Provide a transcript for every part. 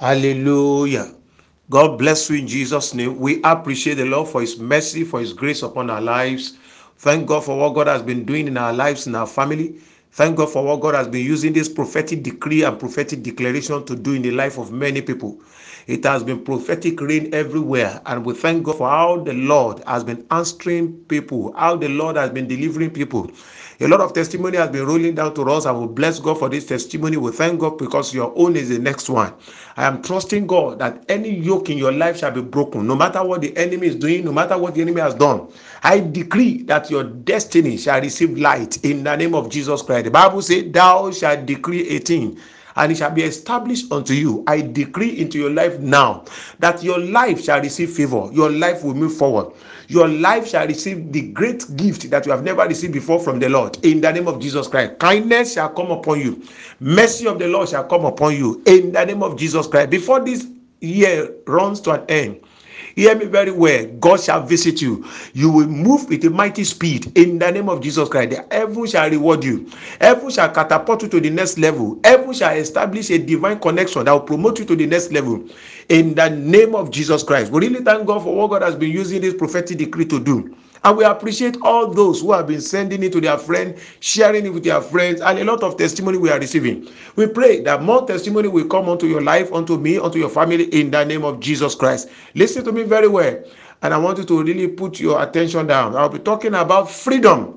Hallelujah. God bless you in Jesus' name. We appreciate the Lord for His mercy, for His grace upon our lives. Thank God for what God has been doing in our lives, in our family. Thank God for what God has been using this prophetic decree and prophetic declaration to do in the life of many people. It has been prophetic rain everywhere, and we thank God for how the Lord has been answering people, how the Lord has been delivering people. A lot of testimony has been rolling down to us. I will bless God for this testimony. We thank God because your own is the next one. I am trusting God that any yoke in your life shall be broken, no matter what the enemy is doing, no matter what the enemy has done. I decree that your destiny shall receive light in the name of Jesus Christ. The Bible says, "Thou shalt decree a thing, and it shall be established unto you." I decree into your life now that your life shall receive favor. Your life will move forward. Your life shall receive the great gift that you have never received before from the Lord. In the name of Jesus Christ, kindness shall come upon you. Mercy of the Lord shall come upon you. In the name of Jesus Christ, before this year runs to an end, hear me very well. God shall visit you. You will move with a mighty speed in the name of Jesus Christ. The heaven shall reward you. Heaven shall catapult you to the next level. Heaven shall establish a divine connection that will promote you to the next level in the name of Jesus Christ. We really thank God for what God has been using this prophetic decree to do. And we appreciate all those who have been sending it to their friends, sharing it with their friends, and a lot of testimony we are receiving. We pray that more testimony will come onto your life, onto me, onto your family in the name of Jesus Christ. Listen to me very well. And I want you to really put your attention down. I'll be talking about freedom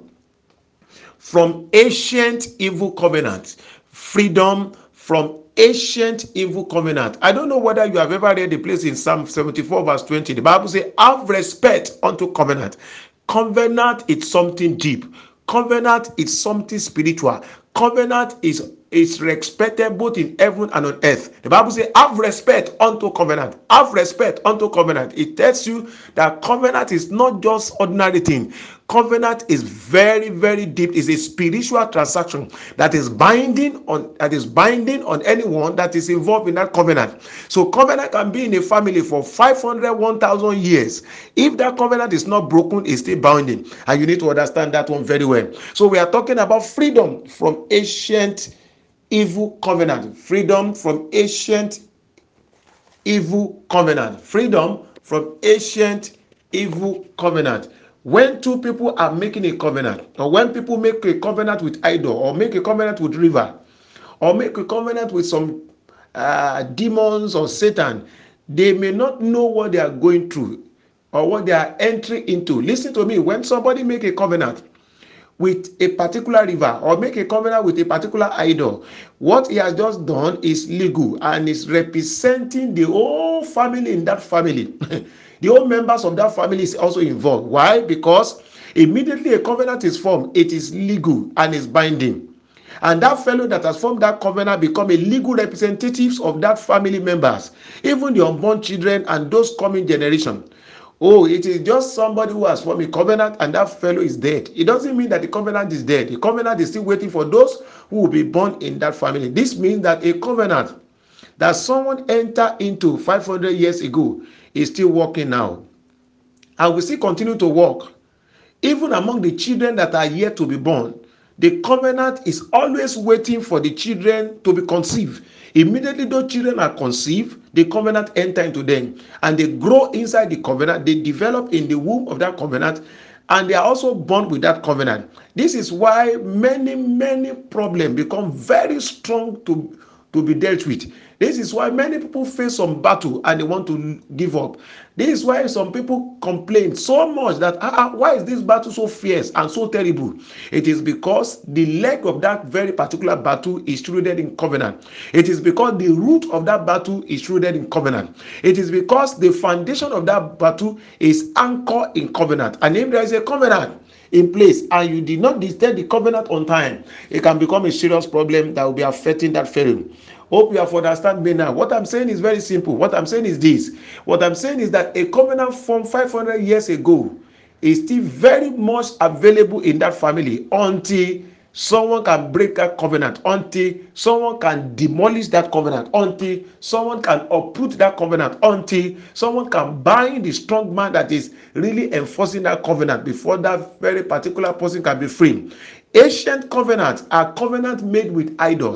from ancient evil covenants. Freedom from ancient evil covenant. I don't know whether you have ever read the place in Psalm 74 verse 20. The Bible says, "Have respect unto covenant." Covenant is something deep. Covenant is something spiritual. Covenant is respected both in heaven and on earth. The Bible says, "Have respect unto covenant." Have respect unto covenant. It tells you that covenant is not just ordinary thing. Covenant is very, very deep. It's a spiritual transaction that is binding on anyone that is involved in that covenant. So covenant can be in a family for 500, 1,000 years. If that covenant is not broken, it's still binding. And you need to understand that one very well. So we are talking about freedom from ancient evil covenant. Freedom from ancient evil covenant. Freedom from ancient evil covenant. When two people are making a covenant, or when people make a covenant with idol, or make a covenant with river, or make a covenant with some demons or Satan, they may not know what they are going through or what they are entering into. Listen to me. When somebody make a covenant with a particular river or make a covenant with a particular idol, what he has just done is legal and is representing the whole family in that family. The whole members of that family is also involved. Why? Because immediately a covenant is formed, it is legal and is binding. And that fellow that has formed that covenant become a legal representatives of that family members, even the unborn children and those coming generation. Oh, it is just somebody who has formed a covenant and that fellow is dead. It doesn't mean that the covenant is dead. The covenant is still waiting for those who will be born in that family. This means that a covenant that someone entered into 500 years ago is still working now and will still continue to work. Even among the children that are yet to be born, the covenant is always waiting for the children to be conceived. Immediately those children are conceived, the covenant enter into them and they grow inside the covenant. They develop in the womb of that covenant and they are also born with that covenant. This is why many problems become very strong to be dealt with. This is why many people face some battle and they want to give up. This is why some people complain so much that why is this battle so fierce and so terrible? It is because the leg of that very particular battle is rooted in covenant. It is because the root of that battle is rooted in covenant. It is because the foundation of that battle is anchored in covenant. And if there is a covenant in place and you did not disturb the covenant on time, it can become a serious problem that will be affecting that fellow. Hope you have understand me now. What I'm saying is very simple. What I'm saying is this. What I'm saying is that a covenant formed 500 years ago is still very much available in that family until someone can break that covenant, until someone can demolish that covenant, until someone can uproot that covenant, until someone can bind the strong man that is really enforcing that covenant before that very particular person can be free. Ancient covenants are covenants made with idols.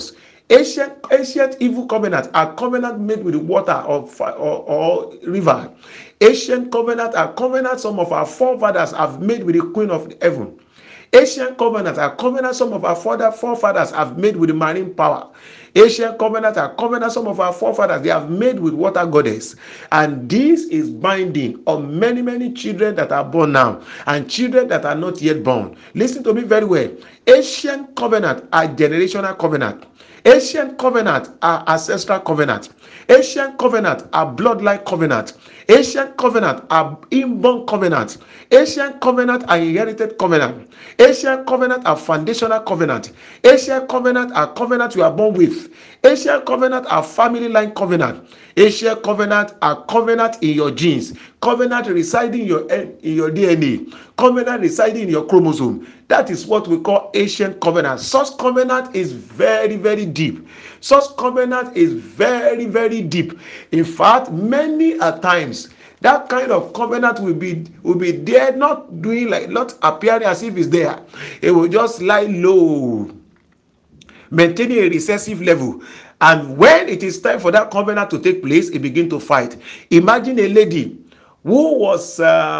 Ancient evil covenants are covenants made with the water or river. Ancient covenants are covenants some of our forefathers have made with the Queen of heaven. Ancient covenants are covenants some of our forefathers have made with the marine power. Ancient covenants are covenants some of our forefathers they have made with water goddess. And this is binding on many children that are born now and children that are not yet born. Listen to me very well. Ancient covenants are generational covenant. Ancient covenants are ancestral covenant. Ancient covenants are bloodline covenant. Ancient covenants are inborn covenant. Ancient covenants are inherited covenant. Ancient covenants are foundational covenant. Ancient covenants are covenants you are born with. Ancient covenants are family line covenant. Ancient covenants are covenant in your genes. Covenant residing in your DNA. Covenant residing in your chromosome. That is what we call ancient covenant. Such covenant is very deep. Such covenant is very deep. In fact, many a times that kind of covenant will be there, not doing like not appearing as if it's there. It will just lie low, maintaining a recessive level. And when it is time for that covenant to take place, it begin to fight. Imagine a lady who was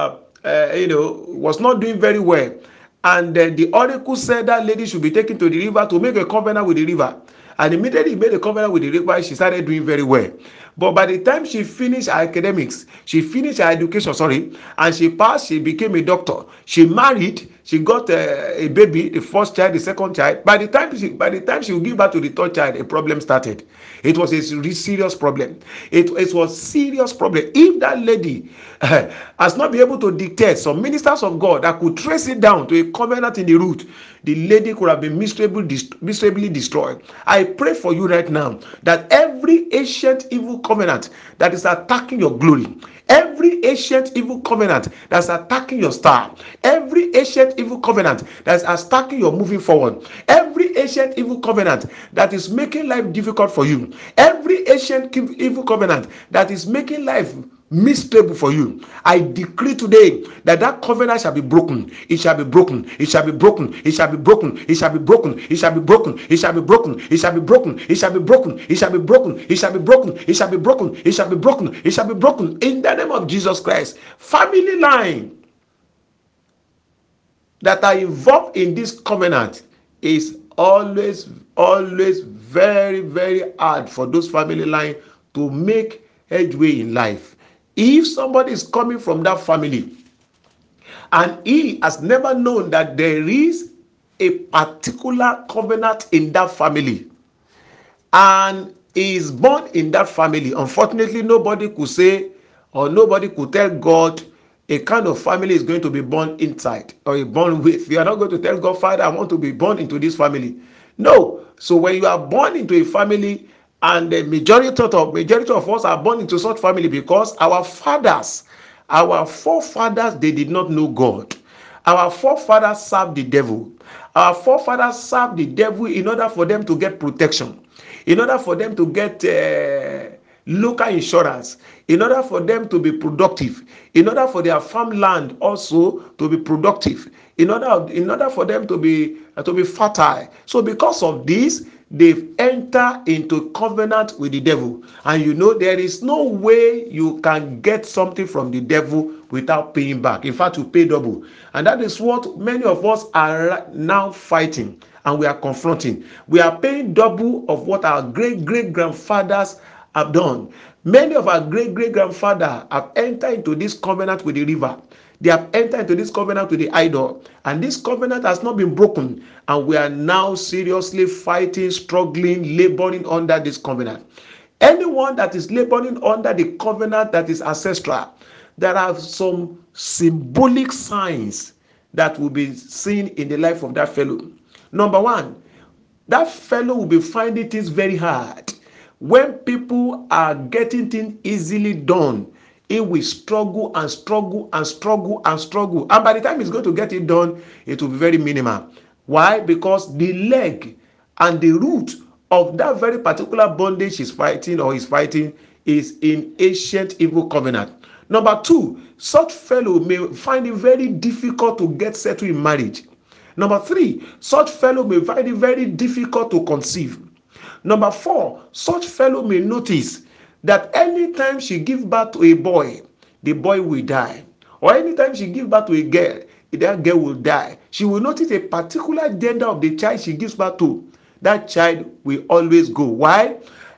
was not doing very well, and the oracle said that lady should be taken to the river to make a covenant with the river. And immediately made a covenant with the river, she started doing very well. But by the time she finished her academics, she finished her education, and she passed, she became a doctor. She married, she got a baby, the first child, the second child. By the time she would give birth to the third child, a problem started. It was a serious problem. It was serious problem. If that lady has not been able to dictate some ministers of God that could trace it down to a covenant in the root, the lady could have been miserably destroyed. I pray for you right now that every ancient evil covenant that is attacking your glory, every ancient evil covenant that's attacking your star, every ancient evil covenant that's attacking your moving forward, every ancient evil covenant that is making life difficult for you, every ancient evil covenant that is making life miserable for you, I decree today that that covenant shall be broken. It shall be broken. It shall be broken. It shall be broken. It shall be broken. It shall be broken. It shall be broken. It shall be broken. It shall be broken. It shall be broken. It shall be broken. It shall be broken. It shall be broken. It shall be broken in the name of Jesus Christ. Family line that are involved in this covenant is always very hard for those family line to make headway in life. If somebody is coming from that family and he has never known that there is a particular covenant in that family and he is born in that family, unfortunately nobody could say or nobody could tell God a kind of family is going to be born inside or born with. You are not going to tell God, Father, I want to be born into this family. No. So when you are born into a family, and the majority of us are born into such family because our forefathers, they did not know God. Our forefathers served the devil. Our forefathers served the devil in order for them to get protection, in order for them to get local insurance, in order for them to be productive, in order for their farmland also to be productive, in order for them to be fertile. So because of this, they've entered into covenant with the devil. And there is no way you can get something from the devil without paying back. In fact, you pay double. And that is what many of us are now fighting and we are confronting. We are paying double of what our great-great-grandfathers have done. Many of our great-great-grandfathers have entered into this covenant with the river. They have entered into this covenant with the idol, and this covenant has not been broken, and we are now seriously fighting, struggling, laboring under this covenant. Anyone that is laboring under the covenant that is ancestral, there are some symbolic signs that will be seen in the life of that fellow. Number one, that fellow will be finding things very hard. When people are getting things easily done, it will struggle. And by the time he's going to get it done, it will be very minimal. Why? Because the leg and the root of that very particular bondage he's fighting is in ancient evil covenant. Number two, such fellow may find it very difficult to get settled in marriage. Number three, such fellow may find it very difficult to conceive. Number 4, such fellow may notice that anytime she gives birth to a boy, the boy will die. Or anytime she gives birth to a girl, that girl will die. She will notice a particular gender of the child she gives birth to. That child will always go. Why?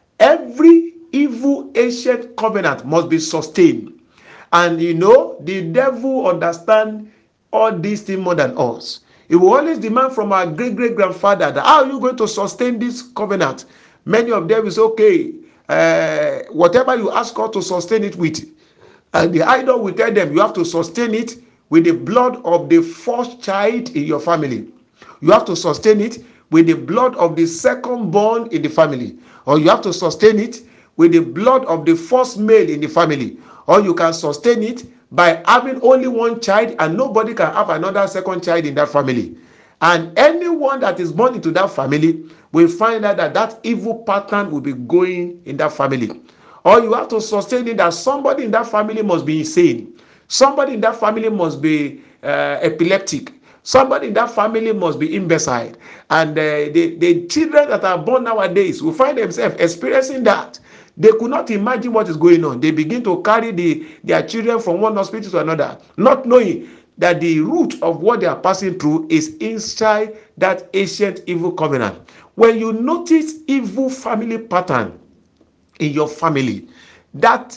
Every evil ancient covenant must be sustained. And the devil understand all these things more than us. He will always demand from our great great grandfather that how are you going to sustain this covenant. Many of them is okay, whatever you ask God to sustain it with. And the idol will tell them you have to sustain it with the blood of the first child in your family. You have to sustain it with the blood of the second born in the family. Or you have to sustain it with the blood of the first male in the family. Or you can sustain it by having only one child and nobody can have another second child in that family. And anyone that is born into that family will find out that that evil pattern will be going in that family. Or you have to sustain it that somebody in that family must be insane. Somebody in that family must be epileptic. Somebody in that family must be imbecile. And the children that are born nowadays will find themselves experiencing that. They could not imagine what is going on. They begin to carry their children from one hospital to another, not knowing that the root of what they are passing through is inside that ancient evil covenant. When you notice evil family pattern in your family, that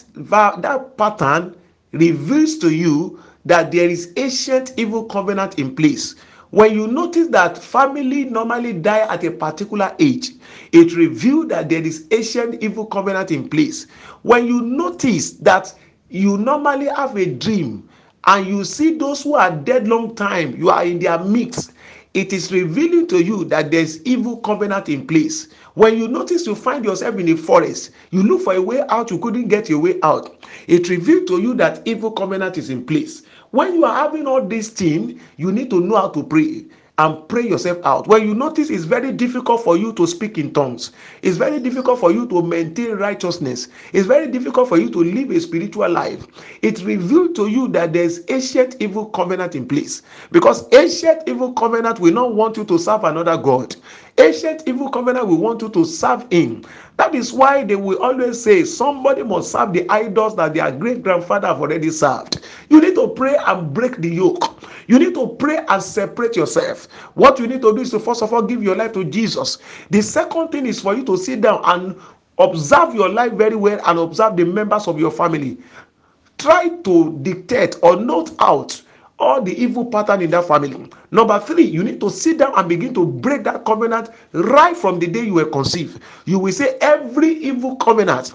pattern reveals to you that there is ancient evil covenant in place. When you notice that family normally die at a particular age, it reveals that there is ancient evil covenant in place. When you notice that you normally have a dream and you see those who are dead long time, you are in their midst, it is revealing to you that there's evil covenant in place. When you notice you find yourself in a forest, you look for a way out, you couldn't get your way out, it reveals to you that evil covenant is in place. When you are having all these things, you need to know how to pray and pray yourself out. When you notice it's very difficult for you to speak in tongues, it's very difficult for you to maintain righteousness, it's very difficult for you to live a spiritual life, it reveals to you that there's ancient evil covenant in place. Because ancient evil covenant will not want you to serve another God. Ancient evil covenant will want you to serve him. That is why they will always say somebody must serve the idols that their great grandfather have already served. You need to pray and break the yoke. You need to pray and separate yourself. What you need to do is to first of all give your life to Jesus. The second thing is for you to sit down and observe your life very well and observe the members of your family. Try to dictate or note out all the evil pattern in that family. Number 3, you need to sit down and begin to break that covenant right from the day you were conceived. You will say every evil covenant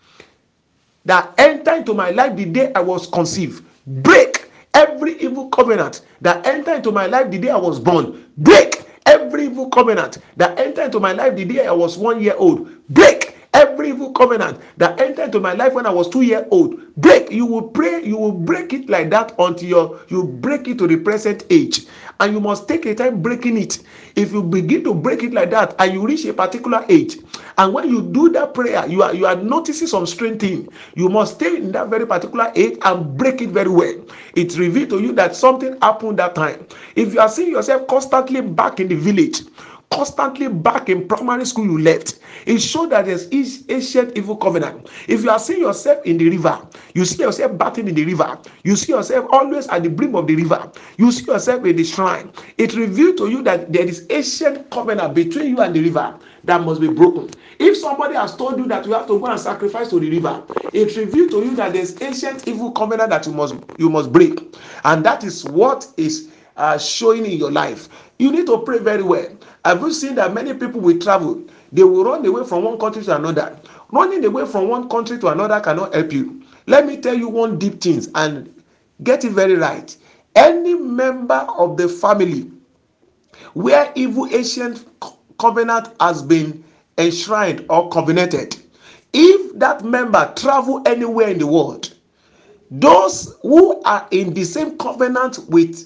that entered into my life the day I was conceived, break. Every evil covenant that entered into my life the day I was born, break. Every evil covenant that entered into my life the day I was 1 year old, break. Every evil covenant that entered into my life when I was 2 years old, break. You will pray, you will break it like that until you break it to the present age. And you must take a time breaking it. If you begin to break it like that and you reach a particular age, and when you do that prayer, you are noticing some strange thing, you must stay in that very particular age and break it very well. It reveals to you that something happened that time. If you are seeing yourself constantly back in the village, constantly back in primary school you left, it shows that there's ancient evil covenant. If you are seeing yourself in the river, you see yourself bathing in the river, you see yourself always at the brim of the river, you see yourself in the shrine, it reveals to you that there is ancient covenant between you and the river that must be broken. If somebody has told you that you have to go and sacrifice to the river, it reveals to you that there's ancient evil covenant that you must break. And that is what is showing in your life. You need to pray very well. Have you seen that many people will travel? They will run away from one country to another. Running away from one country to another cannot help you. Let me tell you one deep thing and get it very right. Any member of the family where evil ancient covenant has been enshrined or covenanted, if that member travel anywhere in the world, those who are in the same covenant with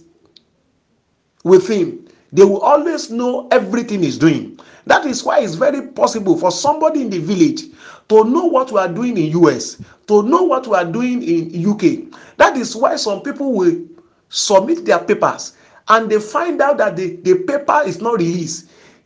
him, they will always know everything he's doing. That is why it's very possible for somebody in the village to know what we are doing in US, to know what we are doing in UK. That is why some people will submit their papers and they find out that the paper is not released.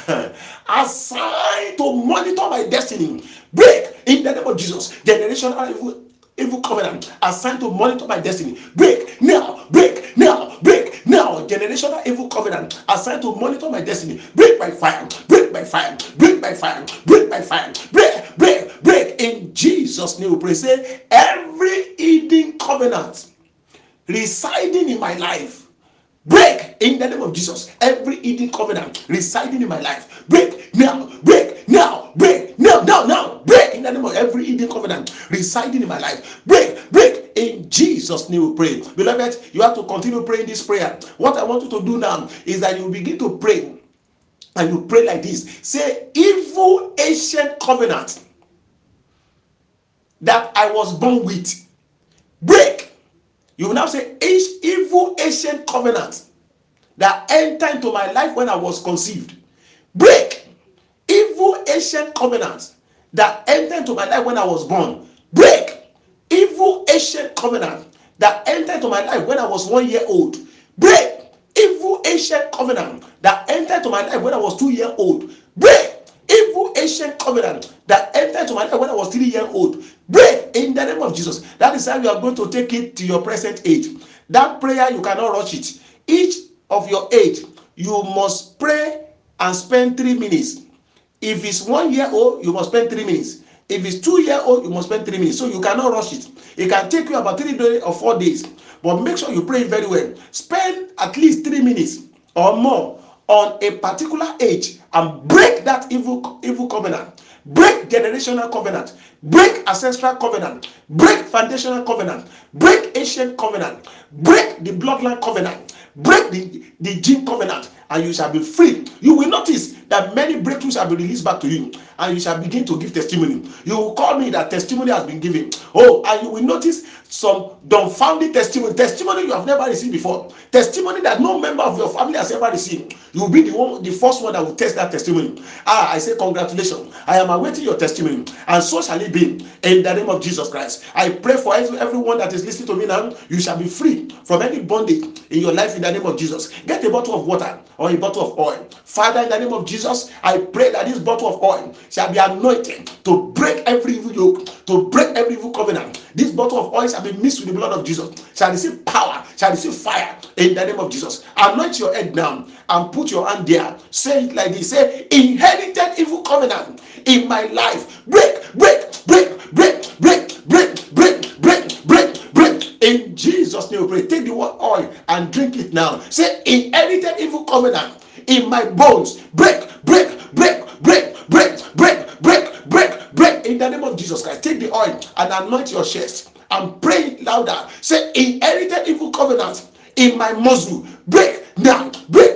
assigned to monitor my destiny, break in the name of Jesus. Generational evil covenant assigned to monitor my destiny, break now, break now, break now. Generational evil covenant assigned to monitor my destiny, break by fire, break by fire, break by fire, break by fire, break in Jesus' name. We pray. Say every hidden covenant residing in my life, break in the name of Jesus. Every hidden covenant residing in my life, break now, break now, break now, break in the name of every hidden covenant residing in my life, break in Jesus' name. We pray. Beloved, you have to continue praying this prayer. What I want you to do now is that you begin to pray, and you pray like this. Say, evil ancient covenant that I was born with, break. You will now say, evil ancient covenant that entered into my life when I was conceived, break. Evil ancient covenant that entered into my life when I was born, break. Evil ancient covenant that entered into my life when I was 1 year old, break. Evil ancient covenant that entered into my life when I was 2 years old, break. Evil ancient covenant that entered into my life when I was 3 years old, break in the name of Jesus. That is how you are going to take it to your present age. That prayer, you cannot rush it. Each of your age, you must pray and spend 3 minutes. If it's 1 year old, you must spend 3 minutes. If it's 2 year old, you must spend 3 minutes. So you cannot rush it. It can take you about 3 days or 4 days. But make sure you pray very well. Spend at least 3 minutes or more on a particular age and break that evil covenant. Break generational covenant. Break ancestral covenant. Break foundational covenant. Break ancient covenant. Break the bloodline covenant. Break the gene covenant, and you shall be free. You will notice that many breakthroughs shall be released back to you, and you shall begin to give testimony. You will call me that testimony has been given. Oh, and you will notice some dumbfounding testimony you have never received before, testimony that no member of your family has ever received. You will be the first one that will test that testimony. I say congratulations. I am awaiting your testimony, and so shall it be in the name of Jesus Christ. I pray for everyone that is listening to me now. You shall be free from any bondage in your life in the name of Jesus. Get a bottle of water or a bottle of oil. Father, in the name of Jesus, I pray that this bottle of oil shall be anointed to break every evil yoke, to break every evil covenant. This bottle of oil shall be mixed with the blood of Jesus, shall receive power, shall receive fire in the name of Jesus. Anoint your head now and put your hand there. Say it like this. Say, inherited evil covenant in my life, break. In Jesus' name we pray. Take the word oil and drink it now. Say, inherited evil covenant in my bones, break. In the name of Jesus Christ, take the oil and anoint your chest and pray louder. Say, inherited evil covenant in my muscle, break now, break.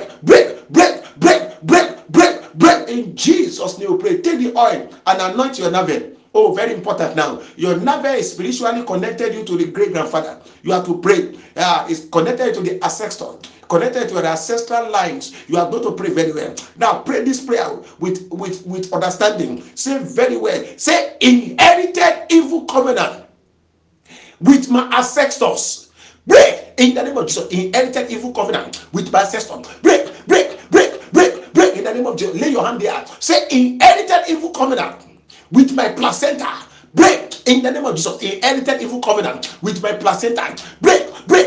In Jesus' name we pray. Take the oil and anoint your navel. Oh, very important now. Your navel is spiritually connected you to the great grandfather. You have to pray. It's connected to the ancestor, connected to your ancestral lines. You are going to pray very well. Now pray this prayer with understanding. Say very well. Say, inherited evil covenant with my ancestors, break in the name of Jesus. Inherited evil covenant with my ancestors, break in the name of Jesus. Lay your hand there. Say, inherited evil covenant with my placenta, break in the name of Jesus. Inherited evil covenant with my placenta, break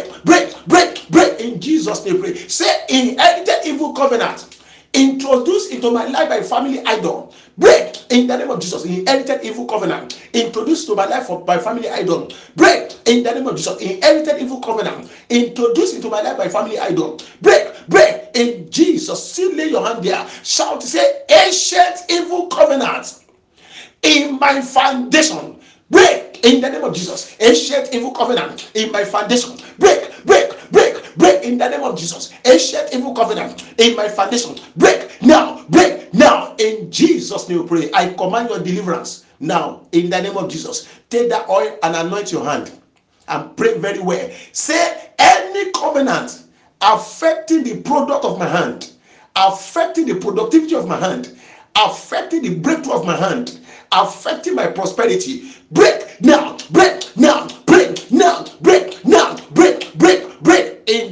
in Jesus' name. Pray. Say, inherited evil covenant introduced into my life by family idol, break in the name of Jesus. Inherited evil covenant introduced to my life by family idol, break in the name of Jesus. Inherited evil covenant introduced into my life by family idol, break in Jesus. Still lay your hand there. Shout, say, ancient evil covenant in my foundation, break in the name of Jesus. Ancient evil covenant in my foundation, break in the name of Jesus. Ancient evil covenant in my foundation, break now in Jesus' name. Pray. I command your deliverance now in the name of Jesus. Take that oil and anoint your hand and pray very well. Say, any covenant affecting the product of my hand, affecting the productivity of my hand, affecting the breakthrough of my hand, affecting my prosperity, break now in Jesus'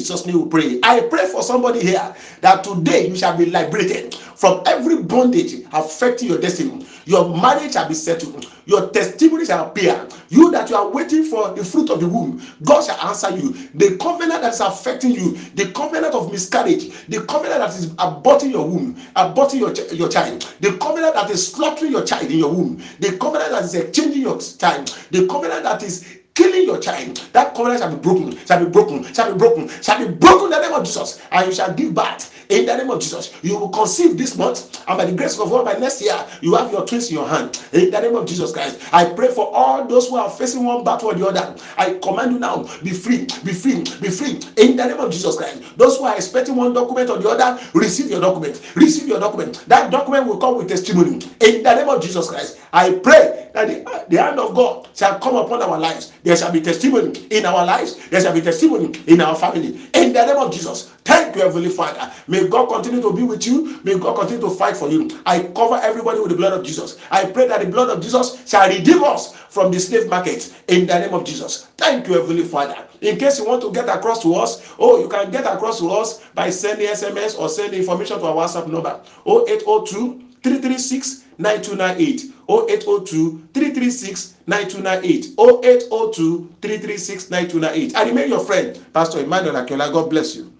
Jesus' name we pray. I pray for somebody here that today you shall be liberated from every bondage affecting your destiny. Your marriage shall be settled. Your testimony shall appear. You that you are waiting for the fruit of the womb, God shall answer you. The covenant that is affecting you, the covenant of miscarriage, the covenant that is aborting your womb, aborting your child, the covenant that is slaughtering your child in your womb, the covenant that is exchanging your child, the covenant that is killing your child, that covenant shall be broken, shall be broken, shall be broken, shall be broken in the name of Jesus, and you shall give birth in the name of Jesus. You will conceive this month, and by the grace of God, by next year, you have your twins in your hand in the name of Jesus Christ. I pray for all those who are facing one battle or the other. I command you now, be free, be free, be free in the name of Jesus Christ. Those who are expecting one document or the other, receive your document, receive your document. That document will come with testimony in the name of Jesus Christ. I pray that the hand of God shall come upon our lives. There shall be testimony in our lives. There shall be testimony in our family. In the name of Jesus. Thank you, Heavenly Father. May God continue to be with you. May God continue to fight for you. I cover everybody with the blood of Jesus. I pray that the blood of Jesus shall redeem us from the slave market in the name of Jesus. Thank you, Heavenly Father. In case you want to get across to us, you can get across to us by sending SMS or sending information to our WhatsApp number 0802 336 9298 0802 336 9298 0802 336 9298. I remain your friend, Pastor Emmanuel Akiola. God bless you.